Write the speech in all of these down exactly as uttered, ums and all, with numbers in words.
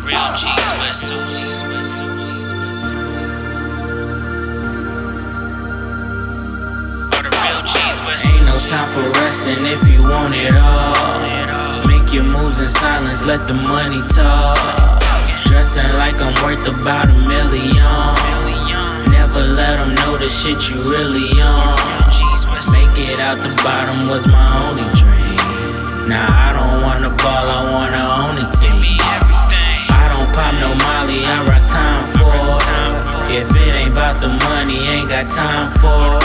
real G's wear suits. All the real G's wear suits. Ain't no time for resting if you want it all. Make your moves in silence, let the money talk. Dressing like I'm worth about a million. Never let them know the shit you really on. Make it out the bottom was my only dream. Nah, I don't wanna ball, I wanna own it to me. I don't pop no molly, I rock time for. If it ain't about the money, ain't got time for.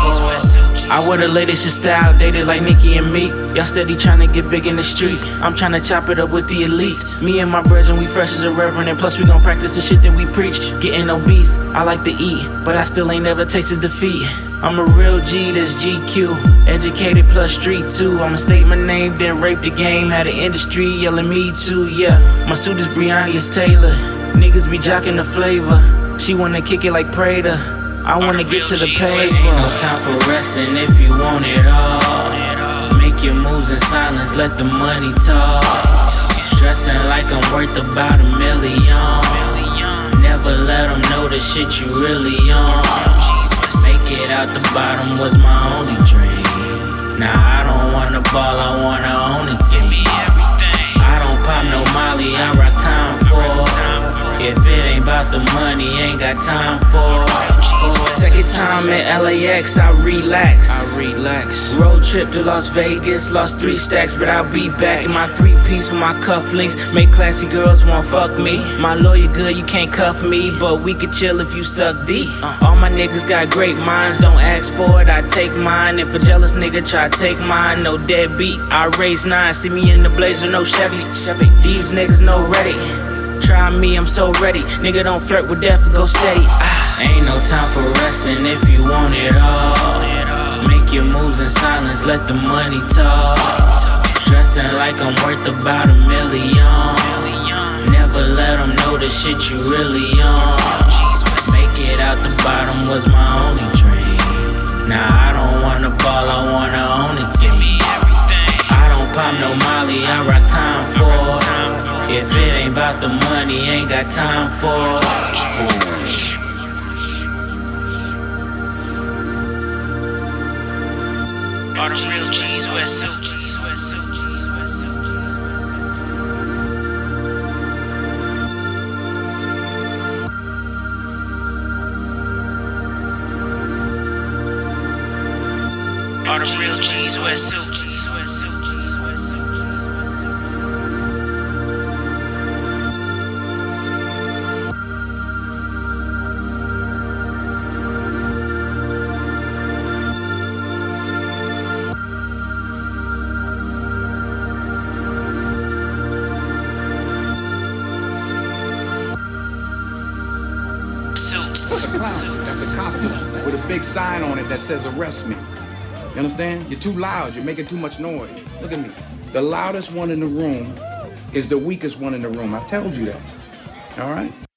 I wear the latest your style, dated like Nicki and me. Y'all steady tryna get big in the streets. I'm tryna chop it up with the elites. Me and my brethren, we fresh as a reverend, and plus we gon' practice the shit that we preach. Getting obese, I like to eat, but I still ain't never tasted defeat. I'm a real G, that's G Q. Educated plus street too. I'ma state my name, then rape the game. Had the industry yelling me too, yeah. My suit is Breonna, it's Taylor. Niggas be jocking the flavor. She wanna kick it like Prater. I wanna get to the paper. Ain't no time for resting if you want it all. Make your moves in silence, let the money talk. Dressing like I'm worth about a million. Never let them know the shit you really on. Make it out the bottom was my only dream. Nah, I don't wanna ball, I wanna own it to me. I don't pop no molly, I rock time for. If it ain't about the money, ain't got time for. Second time at L A X, I relax. I relax. Road trip to Las Vegas, lost three stacks, but I'll be back in my three piece with my cufflinks. Make classy girls wanna fuck me. My lawyer good, you can't cuff me, but we could chill if you suck D. All my niggas got great minds, don't ask for it, I take mine. If a jealous nigga try to take mine, no deadbeat. I raise nine, see me in the Blazer, no Chevy. Chevy. These niggas no ready. Try me, I'm so ready. Nigga don't flirt with death, go steady. Ah. Ain't no time for resting if you want it all. Make your moves in silence, let the money talk. Dressing like I'm worth about a million. Never let them know the shit you really on. Make it out the bottom was my only dream. Nah, I don't wanna ball, I wanna own it to me. I don't pop no molly, I rock time for. If it ain't about the money, ain't got time for. All the real G's wear suits. All the real G's wear suits. That's a clown. That's a costume with a big sign on it that says arrest me. You understand? You're too loud. You're making too much noise. Look at me. The loudest one in the room is the weakest one in the room. I told you that. All right?